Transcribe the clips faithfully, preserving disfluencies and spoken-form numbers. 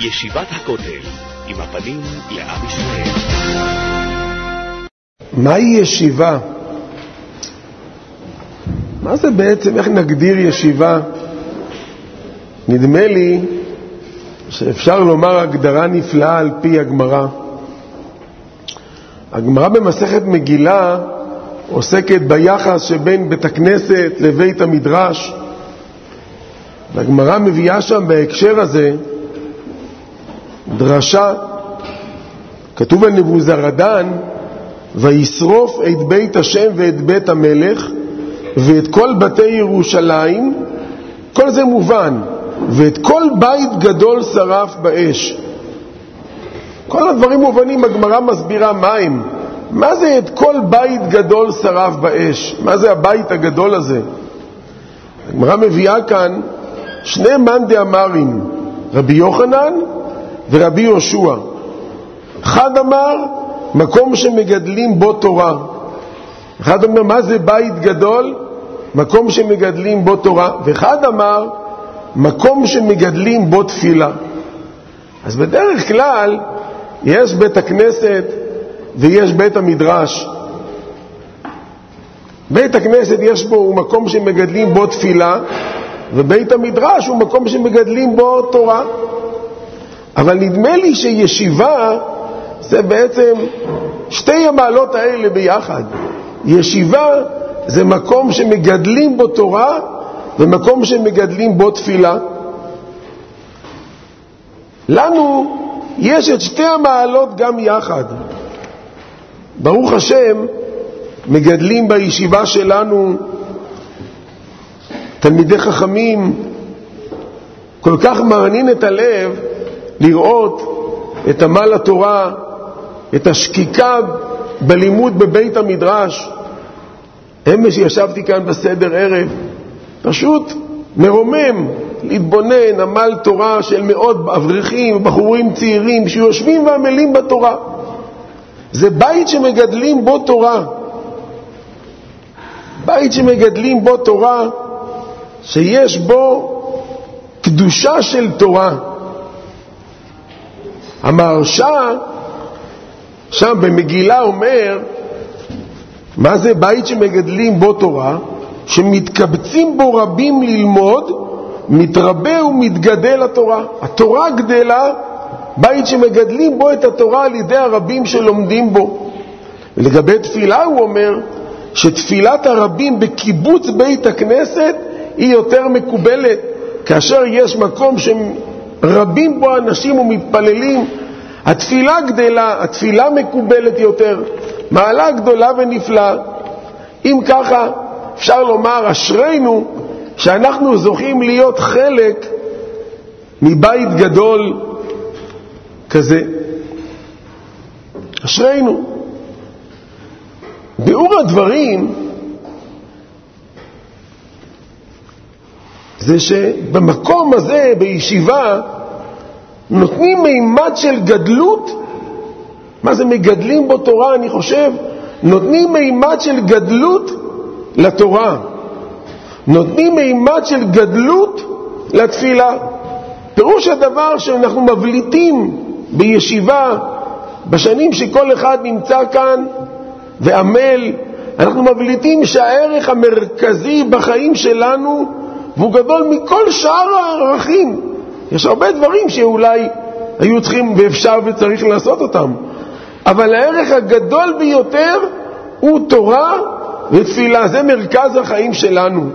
ישיבת הכותל, עם הפנים לעם ישראל. מהי ישיבה? מה זה בעצם, איך נגדיר ישיבה? נדמה לי שאפשר לומר הגדרה נפלאה על פי הגמרא. הגמרא במסכת מגילה עוסקת ביחס שבין בית הכנסת לבית המדרש, והגמרא מביאה שם בהקשר הזה דרשה. כתוב על נבוזראדן, וישרוף את בית השם ואת בית המלך ואת כל בתי ירושלים, כל זה מובן, ואת כל בית גדול שרף באש. כל הדברים מובנים, הגמרא מסבירה מהם. מה זה את כל בית גדול שרף באש? מה זה הבית הגדול הזה? הגמרא מביאה כאן שני מאן דאמרים, רבי יוחנן ורבי יהושע. אחד אמר מקום שמגדלים בו תורה, אחד אומר מה זה בית גדול? מקום שמגדלים בו תורה, ואחד אמר מקום שמגדלים בו תפילה. אז בדרך כלל יש בית הכנסת ויש בית המדרש. בית הכנסת יש בו הוא מקום שמגדלים בו תפילה, ובית המדרש הוא מקום שמגדלים בו תורה. אבל נדמה לי שישיבה זה בעצם שתי המעלות האלה ביחד. ישיבה זה מקום שמגדלים בו תורה ומקום שמגדלים בו תפילה. לנו יש את שתי המעלות גם יחד. ברוך השם, מגדלים בישיבה שלנו תלמידי חכמים. כל כך מרנין את הלב לראות את עמל התורה, את השקיקה בלימוד בבית המדרש. אמש ישבתי כאן בסדר ערב, פשוט מרומם להתבונן עמל תורה של מאות אברכים, בחורים צעירים שיושבים ועמלים בתורה. זה בית שמגדלים בו תורה, בית שמגדלים בו תורה, שיש בו קדושה של תורה. המהרש"א שם במגילה אומר מה זה בית שמגדלים בו תורה? שמתקבצים בו רבים ללמוד, מתרבה ומתגדל התורה. התורה גדלה, בית שמגדלים בו את התורה על ידי הרבים שלומדים בו. ולגבי תפילה הוא אומר שתפילת הרבים בקיבוץ בית הכנסת היא יותר מקובלת, כאשר יש מקום שרבים בו אנשים ומתפללים, התפילה גדלה, התפילה מקובלת יותר, מעלה גדולה ונפלאה. אם ככה אפשר לומר אשרינו שאנחנו זוכים להיות חלק מבית גדול כזה. אשרינו. ביאור הדברים זה שבמקום הזה בישיבה נותנים מימד של גדלות. מה זה מגדלים בו תורה? אני חושב נותנים מימד של גדלות לתורה, נותנים מימד של גדלות לתפילה. פירוש הדבר שאנחנו מבליטים בישיבה בשנים שכל אחד נמצא כאן ועמל, אנחנו מבליטים שהערך המרכזי בחיים שלנו והוא גדול מכל שאר הערכים. יש הרבה דברים שאולי היו צריכים ואפשר וצריך לעשות אותם, אבל הערך הגדול ביותר הוא תורה ותפילה. זה מרכז החיים שלנו.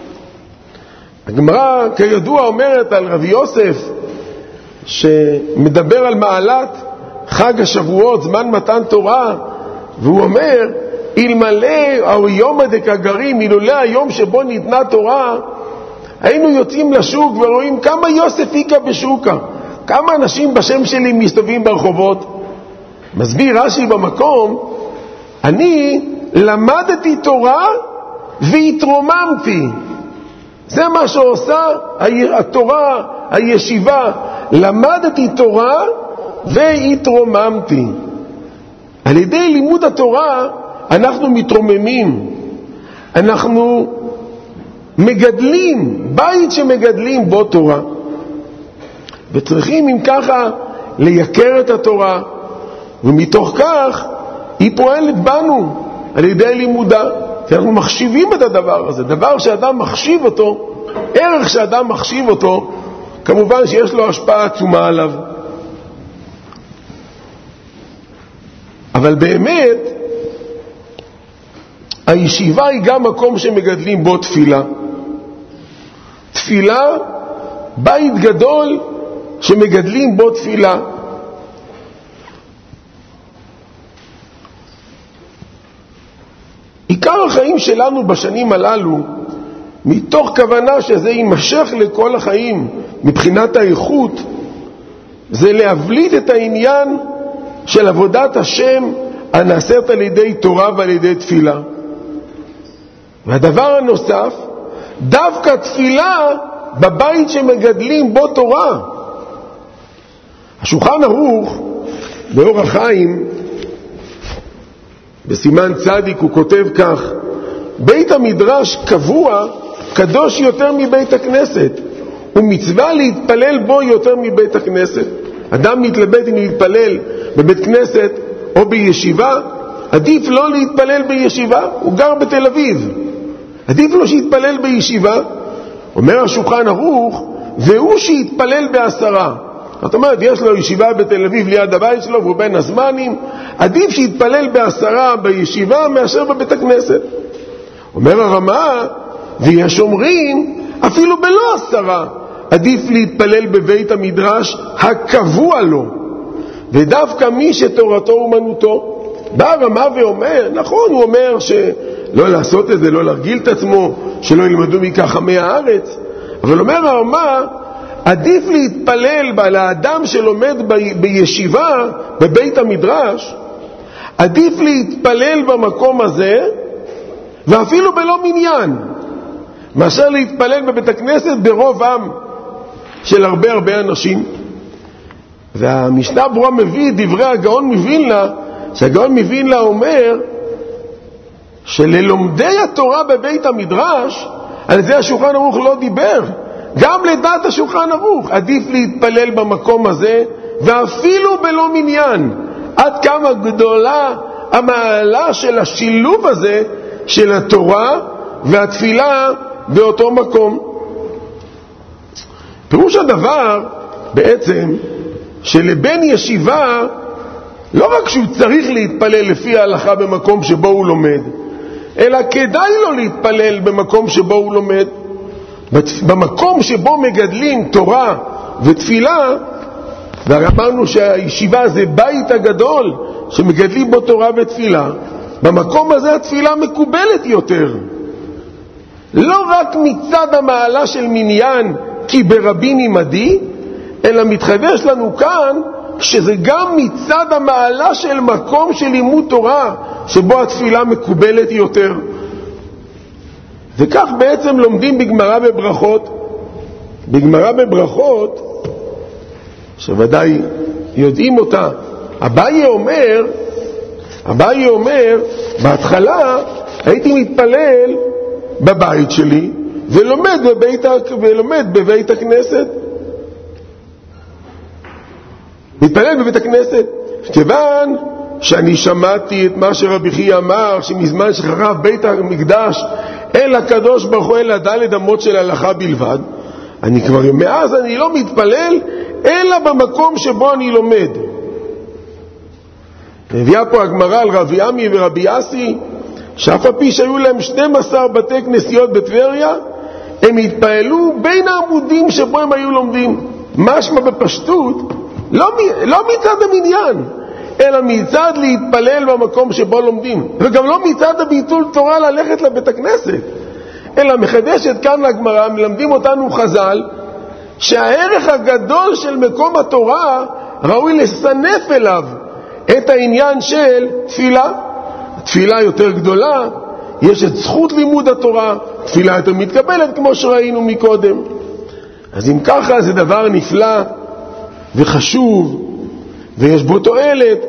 הגמרא כידוע אומרת על רבי יוסף שמדבר על מעלת חג השבועות, זמן מתן תורה, והוא אומר אלמלא או יום דקגרים, אילולא היום שבו ניתנה תורה, היינו יוצאים לשוק ורואים כמה יוסף היקה בשוקה, כמה אנשים בשם שלי מסתובבים ברחובות. מסביר רש"י במקום, אני למדתי תורה והתרוממתי. זה מה שעושה התורה, הישיבה. למדתי תורה והתרוממתי. על ידי לימוד התורה אנחנו מתרוממים, אנחנו מגדלים, בית שמגדלים בו תורה. וצריכים אם ככה לייקר את התורה, ומתוך כך היא פועלת בנו על ידי לימודה, כי אנחנו מחשיבים את הדבר הזה. דבר שאדם מחשיב אותו, ערך שאדם מחשיב אותו, כמובן שיש לו השפעה עצומה עליו. אבל באמת הישיבה היא גם מקום שמגדלים בו תפילה. תפילה, בית גדול שמגדלים בו תפילה. עיקר החיים שלנו בשנים הללו, מתוך כוונה שזה יימשך לכל החיים מבחינת האיכות, זה להבליט את העניין של עבודת השם הנעשית על ידי תורה ועל ידי תפילה. והדבר הנוסף, דווקא תפילה בבית שמגדלים בו תורה. השולחן ערוך באור החיים בסימן צדיק הוא כותב כך: בית המדרש קבוע קדוש יותר מבית הכנסת, ומצווה להתפלל בו יותר מבית הכנסת. אדם מתלבט אם להתפלל בבית כנסת או בישיבה, עדיף לא להתפלל בישיבה, הוא גר בתל אביב, עדיף לו שיתפלל בישיבה. אומר השולחן ערוך, והוא שיתפלל בעשרה. זאת אומרת, יש לו ישיבה בתל אביב ליד הבית שלו והוא בין הזמנים, עדיף שיתפלל בעשרה בישיבה מאשר בבית הכנסת. אומר הרמה, ויש אומרים אפילו בלא עשרה, עדיף להתפלל בבית המדרש הקבוע לו, ודווקא מי שתורתו אומנותו. בא הרמה ואומר, נכון, הוא אומר שלא לעשות את זה, לא להרגיל את עצמו, שלא ילמדו מכך עמי הארץ, אבל אומר הרמה, עדיף להתפלל על האדם שלומד ב- בישיבה בבית המדרש, עדיף להתפלל במקום הזה ואפילו בלא מניין, מאשר להתפלל בבית הכנסת ברוב עם של הרבה הרבה אנשים. והמשנה ברורה מביא את דברי הגאון מווילנה, שהגאון מווילנה אומר שללומדי התורה בבית המדרש על זה השולחן ערוך לא דיבר. גם לדעת השולחן ערוך עדיף להתפלל במקום הזה ואפילו בלא מניין. עד כמה גדולה המעלה של השילוב הזה של התורה והתפילה באותו מקום. פירוש הדבר בעצם שלבן ישיבה לא רק שהוא צריך להתפלל לפי ההלכה במקום שבו הוא לומד, אלא כדאי לו להתפלל במקום שבו הוא לומד. במקום שבו מגדלים תורה ותפילה, ואמרנו שהישיבה זה בית הגדול שמגדלים בו תורה ותפילה, במקום הזה התפילה מקובלת יותר. לא רק מצד המעלה של מניין כי ברבים עמדי, אלא מתחדש לנו כאן שזה גם מצד המעלה של מקום של לימוד תורה שבו התפילה מקובלת יותר. וכך בעצם לומדים בגמרא בברכות. בגמרא בברכות, שוודאי יודעים אותה, אביי אומר, אביי אומר, בהתחלה הייתי מתפלל בבית שלי ולומד בבית, ולומד בבית הכנסת. מתפלל בבית הכנסת. כיוון שאני שמעתי את מה שרבי חייא אמר, שמזמן שחרב בית המקדש אל הקדוש ברוך הוא אל הדלת אמות של הלכה בלבד, אני כבר מאז אני לא מתפלל אלא במקום שבו אני לומד. הביאה פה הגמרא על רבי עמי ורבי יאסי, שאף על פי שהיו להם שנים עשר בתי כנסיות בטבריה, הם התפעלו בין העמודים שבו הם היו לומדים. משמע בפשטות, לא, לא מצד המניין, אלא מצד להתפלל במקום שבו לומדים, וגם לא מצד הביטול תורה ללכת לבית הכנסת, אלא מחדשת כאן לגמרא, מלמדים אותנו חז"ל, שהערך הגדול של מקום התורה ראוי לסנף אליו את העניין של תפילה. תפילה יותר גדולה, יש את זכות לימוד התורה, תפילה יותר מתקבלת כמו שראינו מקודם. אז אם ככה זה דבר נפלא וחשוב ויש בו תועלת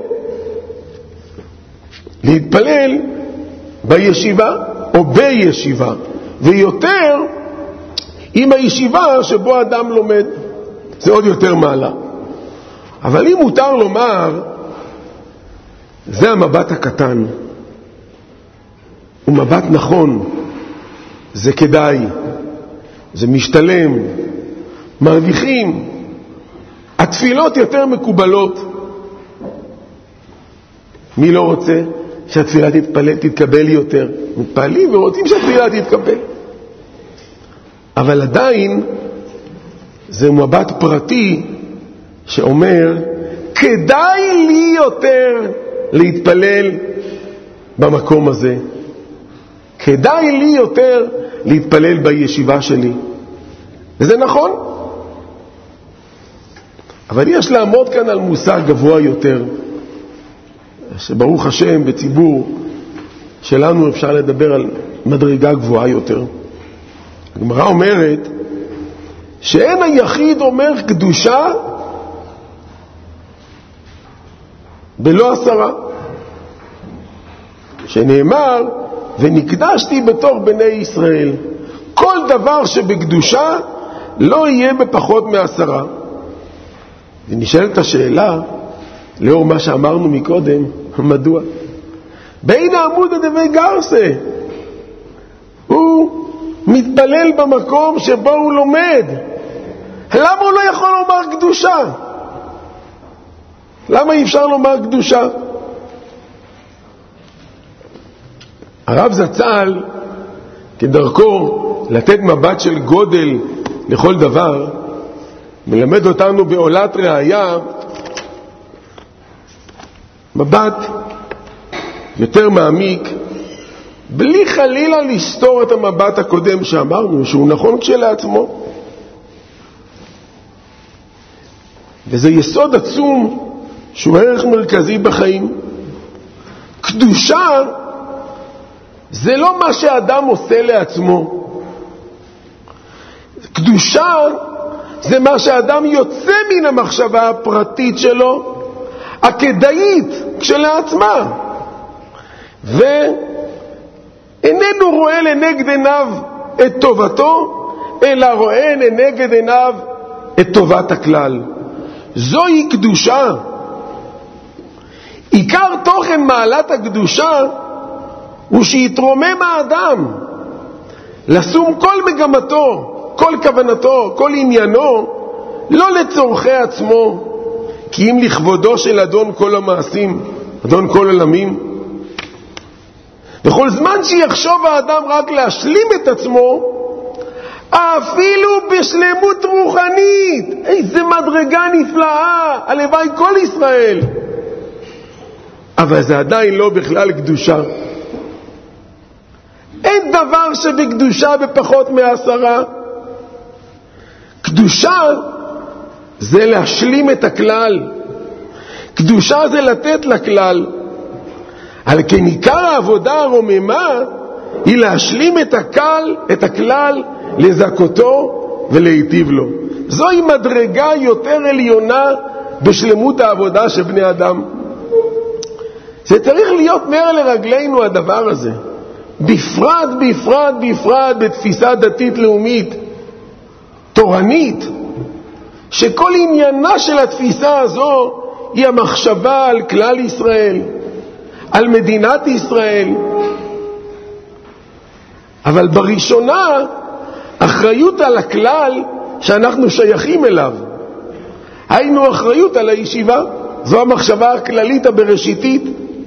להתפלל בישיבה או בישיבה, ויותר עם הישיבה שבו אדם לומד. זה עוד יותר מעלה. אבל אם מותר לומר, זה המבט הקטן, הוא מבט נכון, זה כדאי, זה משתלם, מרוויחים, התפילות יותר מקובלות. מי לא רוצה שהתפילה תתפלל, תתקבל יותר? מתפעלים ורוצים שהתפילה תתקבל. אבל עדיין זה מבט פרטי שאומר, כדאי לי יותר להתפלל במקום הזה. כדאי לי יותר להתפלל בישיבה שלי. וזה נכון. אבל יש לעמוד כאן על מושג גבוה יותר, שברוך השם בציבור שלנו אפשר לדבר על מדרגה גבוהה יותר. הגמרא אומרת שאין היחיד אומר קדושה בלא עשרה, שנאמר ונקדשתי בתוך בני ישראל. כל דבר שבקדושה לא יהיה בפחות מעשרה. ונשאלת השאלה, לאור מה שאמרנו מקודם, מדוע? בין העמוד הדבי גרסה, הוא מתפלל במקום שבו הוא לומד. למה הוא לא יכול לומר קדושה? למה אי אפשר לומר קדושה? הרב זצ"ל, כדרכו לתת מבט של גודל לכל דבר, מלמד אותנו בעולת ראיה מבט יותר מעמיק, בלי חלילה לסתור את המבט הקודם שאמרנו, שהוא נכון כשלעצמו. וזה יסוד עצום שהוא ערך מרכזי בחיים. קדושה זה לא מה שאדם עושה לעצמו. קדושה זה מה שאדם יוצא מן המחשבה הפרטית שלו, הכדאית כשלעצמה, ואיננו רואה לנגד עיניו את טובתו, אלא רואה לנגד עיניו את טובת הכלל. זוהי קדושה. עיקר תוכן מעלת הקדושה הוא שיתרומם האדם לשום כל מגמתו, כל כוונתו, כל עניינו, לא לצורכי עצמו, כי אם לכבודו של אדון כל המעשים, אדון כל עולמים. בכל זמן שיחשוב האדם רק להשלים את עצמו, אפילו בשלמות רוחנית, איזה מדרגה נפלאה, הלוואי כל ישראל, אבל זה עדיין לא בכלל קדושה. אין דבר שבקדושה בפחות מעשרה. קדושה זה להשלים את הכלל. קדושה זה לתת לכלל. על כן עיקר העבודה הרוממה היא להשלים את הכלל, את הכלל, לזכותו ולהיטיב לו. זוהי מדרגה יותר עליונה בשלמות העבודה של בני אדם. זה צריך להיות נר לרגלינו הדבר הזה. בפרט, בפרט, בפרט בתפיסה דתית לאומית, תורנית, שכל עניינה של התפיסה הזו היא המחשבה על כלל ישראל, על מדינת ישראל. אבל בראשונה, אחריות על הכלל שאנחנו שייכים אליו. היינו אחריות על הישיבה. זו המחשבה הכללית הבראשיתית.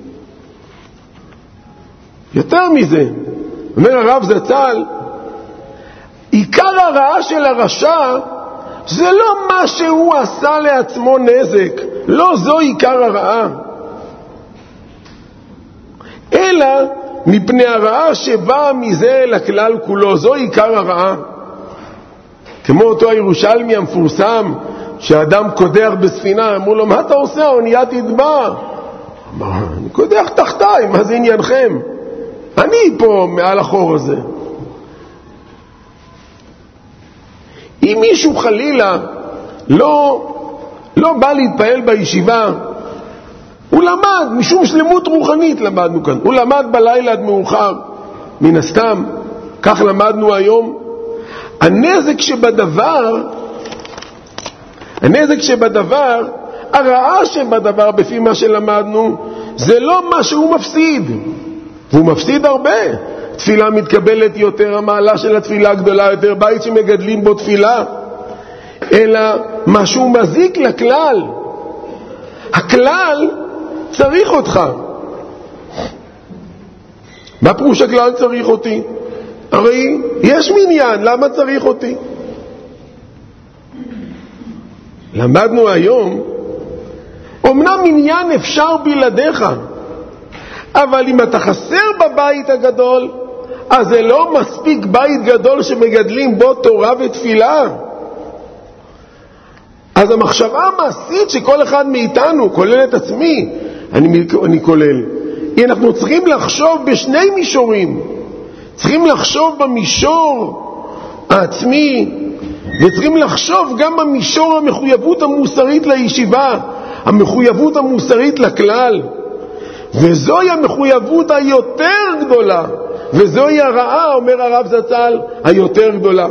יותר מזה, אומר הרב זצ"ל, עיקר הרעה של הרשע זה לא מה שהוא עשה לעצמו נזק, לא זו עיקר הרעה, אלא מפני הרעה שבאה מזה לכלל כולו. זו עיקר הרעה. כמו אותו הירושלמי המפורסם, שאדם קודח בספינה, אמרו לו, מה אתה עושה? האונייה תטבע. אמר, אני קודח תחתיי, מה זה עניינכם? אני פה מעל החור הזה. אם מישהו חלילה לא, לא בא להתפעל בישיבה, הוא למד, משום שלמות רוחנית למדנו כאן, הוא למד בלילה עד מאוחר, מן הסתם, כך למדנו היום. הנזק שבדבר הנזק שבדבר, הרעה שבדבר, בפי מה שלמדנו, זה לא מה שהוא מפסיד, והוא מפסיד הרבה. תפילה מתקבלת יותר, המעלה של התפילה גדולה יותר, בית שמגדלים בו תפילה, אלא מה שהוא מזיק לכלל. הכלל צריך אותך. מה פירוש הכלל צריך אותי? הרי יש מניין, למה צריך אותי? למדנו היום, אמנם מניין אפשר בלעדיך, אבל אם אתה חסר בבית הגדול, אז זה לא מספיק בית גדול שמגדלים בו תורה ותפילה. אז המחשבה המעשית שכל אחד מאיתנו, כולל את עצמי, אני, אני כולל, אנחנו צריכים לחשוב בשני מישורים. צריכים לחשוב במישור העצמי, וצריכים לחשוב גם במישור המחויבות המוסרית לישיבה, המחויבות המוסרית לכלל. וזוהי המחויבות היותר גדולה, וזוהי הרעה, אומר הרב זצ"ל, היותר גדולה.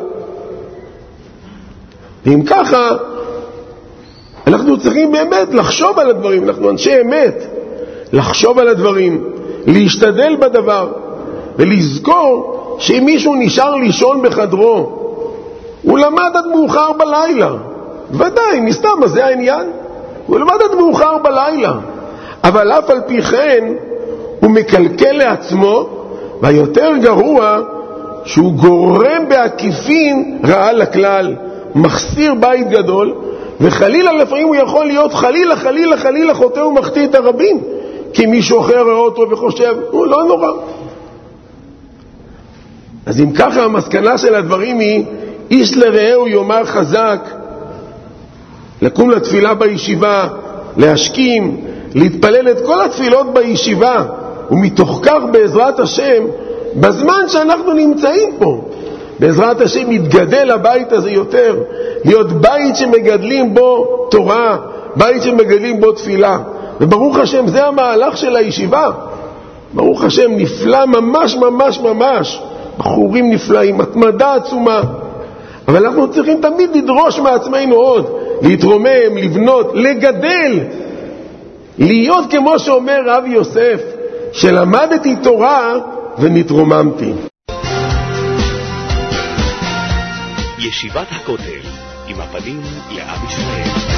ואם ככה, אנחנו צריכים באמת לחשוב על הדברים, אנחנו אנשי אמת, לחשוב על הדברים, להשתדל בדבר, ולזכור שאם מישהו נשאר לישון בחדרו, הוא למד עד מאוחר בלילה. ודאי, נסתם, אז זה העניין. הוא למד עד מאוחר בלילה. אבל אף על פי כן, הוא מקלקל לעצמו, והיותר גרוע, שהוא גורם בעקיפין רעה לכלל, מחסיר בית גדול, וחלילה לפעמים הוא יכול להיות חלילה, חלילה, חלילה, חוטא ומחטיא את הרבים, כי מישהו אחר רואה אותו וחושב, הוא לא נורא. אז אם ככה המסקנה של הדברים היא, איש לרעהו יאמר חזק, לקום לתפילה בישיבה, להשכים, להתפלל את כל התפילות בישיבה, ומתוך כך בעזרת השם, בזמן שאנחנו נמצאים פה, בעזרת השם יתגדל הבית הזה יותר, להיות בית שמגדלים בו תורה, בית שמגדלים בו תפילה. וברוך השם, זה המהלך של הישיבה. ברוך השם, נפלא ממש ממש ממש. בחורים נפלאים, התמדה עצומה. אבל אנחנו צריכים תמיד לדרוש מעצמנו עוד, להתרומם, לבנות, לגדל, להיות כמו שאומר רב יוסף, שלמדתי תורה ונתרוממתי. ישיבת הכותל, עם הפנים לעם ישראל.